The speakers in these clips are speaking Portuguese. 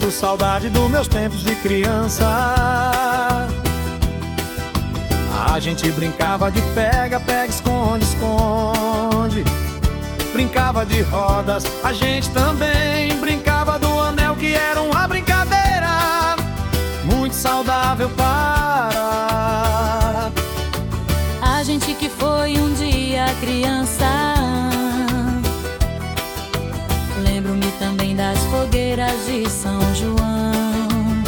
sinto saudade dos meus tempos de criança. A gente brincava de pega-pega, esconde-esconde. Brincava de rodas, a gente também brincava do anel, que era uma brincadeira muito saudável para a gente que foi um dia criança. Lembro-me também das fogueiras de São João.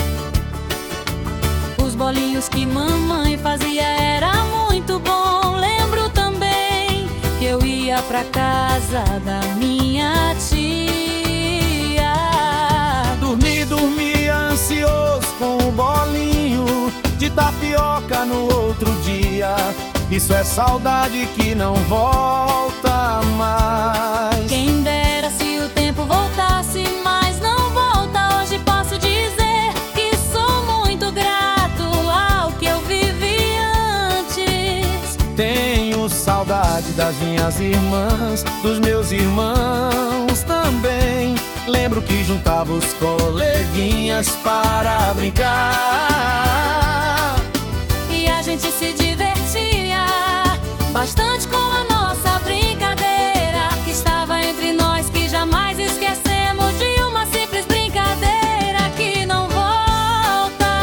Os bolinhos que mamãe fazia era muito bom. Lembro também que eu ia pra casa da minha tia. Dormia ansioso com o bolinho de tapioca no outro dia. Isso é saudade que não volta mais. Quem dera se o tempo voltasse, mas não volta. Hoje posso dizer que sou muito grato ao que eu vivi antes. Tenho saudade das minhas irmãs, dos meus irmãos também. Lembro que juntava os coleguinhas para brincar, e a gente se divertia bastante com a nossa brincadeira, que estava entre nós, que jamais esquecemos de uma simples brincadeira que não volta.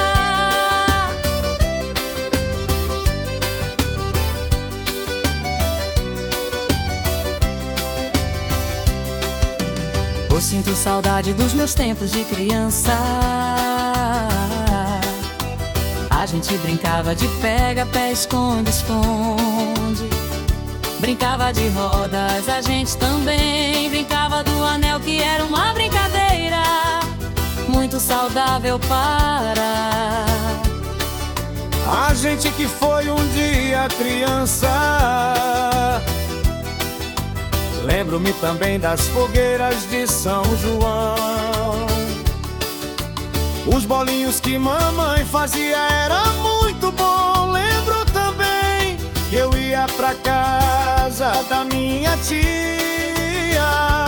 Eu sinto saudade dos meus tempos de criança. A gente brincava de pega-pé, esconde-esconde. Brincava de rodas, a gente também brincava do anel, que era uma brincadeira muito saudável para a gente que foi um dia criança. Lembro-me também das fogueiras de São João. Os bolinhos que mamãe fazia era muito bom. Lembro também que eu ia pra casa da minha tia.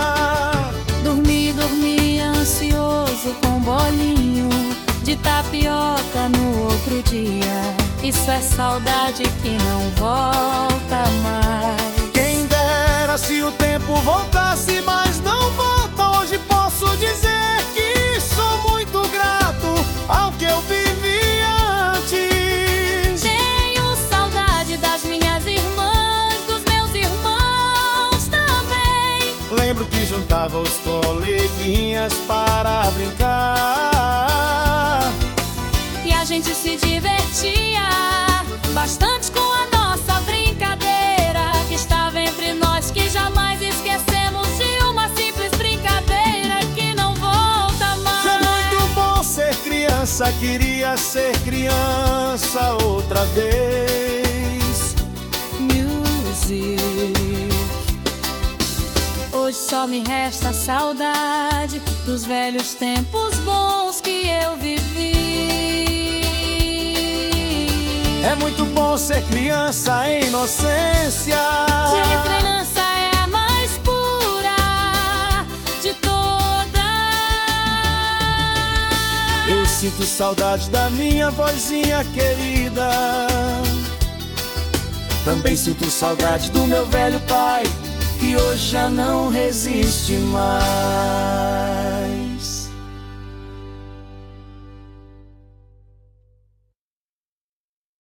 Dormia ansioso com bolinho de tapioca no outro dia. Isso é saudade que não volta mais. Quem dera se o tempo voltasse, mas não volta. Hoje posso dizer que sou muito grato ao que eu vivi antes. Tenho saudade das minhas irmãs, dos meus irmãos também. Lembro que juntava os coleguinhas para brincar, e a gente se divertia bastante com a nossa brincadeira, que estava entre nós, que jamais esquecemos de uma simples brincadeira que não volta mais. É muito bom ser criança, queria ser criança outra vez. Music. Hoje só me resta saudade dos velhos tempos bons que eu vivi. É muito bom ser criança, a inocência Ser criança é a mais pura de todas. Eu sinto saudade da minha vozinha querida. Também sinto saudade do meu velho pai, que hoje já não resiste mais.